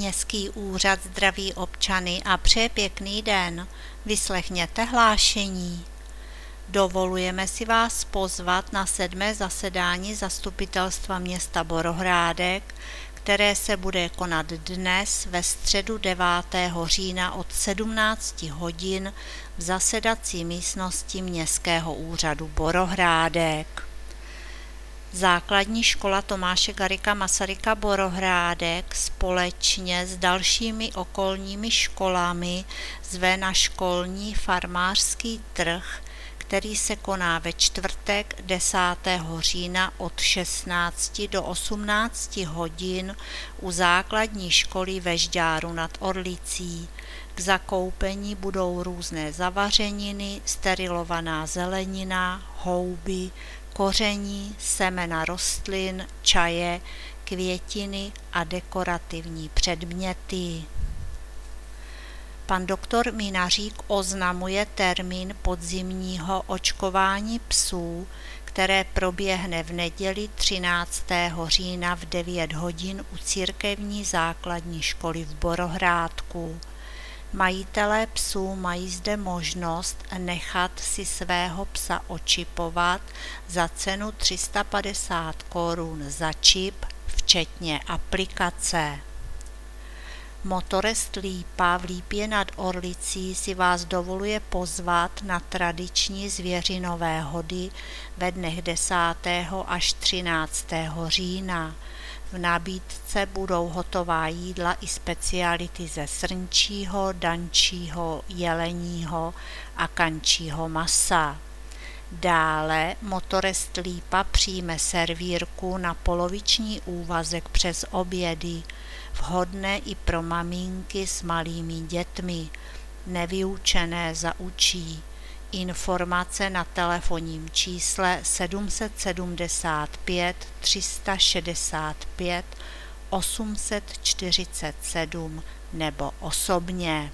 Městský úřad zdraví občany a přeje pěkný den. Vyslechněte hlášení. Dovolujeme si vás pozvat na 7. zasedání Zastupitelstva města Borohrádek, které se bude konat dnes ve středu 9. října od 17 hodin v zasedací místnosti Městského úřadu Borohrádek. Základní škola Tomáše Garrigua Masaryka Borohrádek společně s dalšími okolními školami zve na školní farmářský trh, který se koná ve čtvrtek 10. října od 16 do 18 hodin u základní školy ve Žďáru nad Orlicí. K zakoupení budou různé zavařeniny, sterilovaná zelenina, houby, koření, semena rostlin, čaje, květiny a dekorativní předměty. Pan doktor Minařík oznamuje termín podzimního očkování psů, které proběhne v neděli 13. října v 9 hodin u církevní základní školy v Borohrádku. Majitelé psů mají zde možnost nechat si svého psa očipovat za cenu 350 korun za čip, včetně aplikace. Motorest Lípa v Lípě nad Orlicí si vás dovoluje pozvat na tradiční zvěřinové hody ve dnech 10. až 13. října. V nabídce budou hotová jídla i speciality ze srnčího, dančího, jeleního a kančího masa. Dále Motorest Lípa přijme servírku na poloviční úvazek přes obědy, vhodné i pro maminky s malými dětmi, nevyučené za učí. Informace na telefonním čísle 775 365 847 nebo osobně.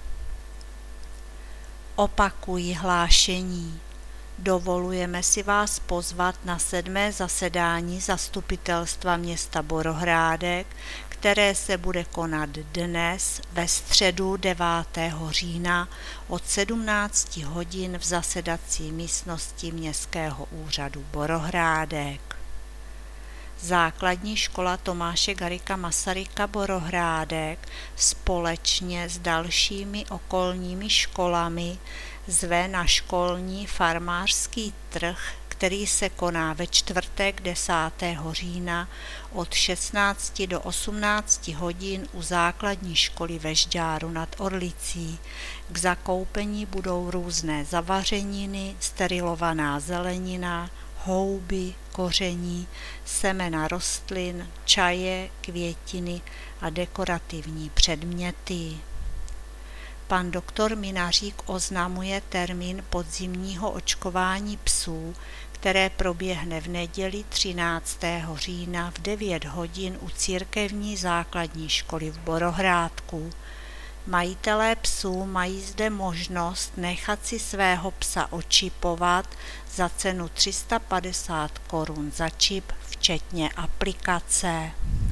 Opakuji hlášení. Dovolujeme si vás pozvat na 7. zasedání Zastupitelstva města Borohrádek, které se bude konat dnes ve středu 9. října od 17 hodin v zasedací místnosti Městského úřadu Borohrádek. Základní škola Tomáše Garrigua Masaryka Borohrádek společně s dalšími okolními školami zve na školní farmářský trh, který se koná ve čtvrtek 10. října od 16 do 18 hodin u základní školy ve Žďáru nad Orlicí. K zakoupení budou různé zavařeniny, sterilovaná zelenina, houby, koření, semena rostlin, čaje, květiny a dekorativní předměty. Pan doktor Minařík oznamuje termín podzimního očkování psů, které proběhne v neděli 13. října v 9 hodin u církevní základní školy v Borohrádku. Majitelé psů mají zde možnost nechat si svého psa očipovat za cenu 350 korun za čip, včetně aplikace.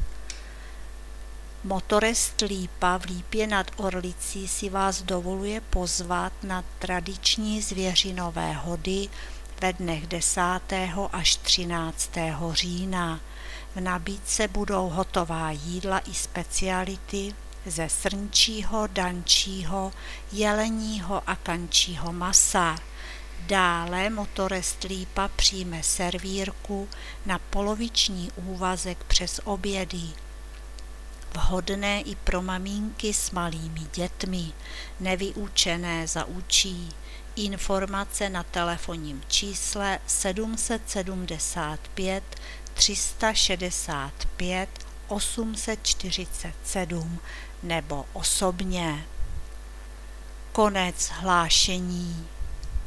Motorest Lípa v Lípě nad Orlicí si vás dovoluje pozvat na tradiční zvěřinové hody ve dnech 10. až 13. října. V nabídce budou hotová jídla i speciality ze srnčího, dančího, jeleního a kančího masa. Dále Motorest Lípa přijme servírku na poloviční úvazek přes obědy, vhodné i pro maminky s malými dětmi, nevyučené za učí. Informace na telefonním čísle 775 365 847 nebo osobně. Konec hlášení.